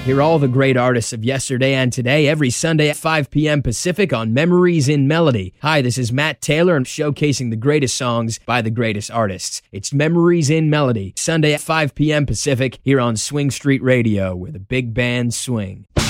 Hear all the great artists of yesterday and today every Sunday at 5 p.m. Pacific on Memories in Melody. Hi, this is Matt Taylor. I'm showcasing the greatest songs by the greatest artists. It's Memories in Melody, Sunday at 5 p.m. Pacific here on Swing Street Radio, where the big bands swing.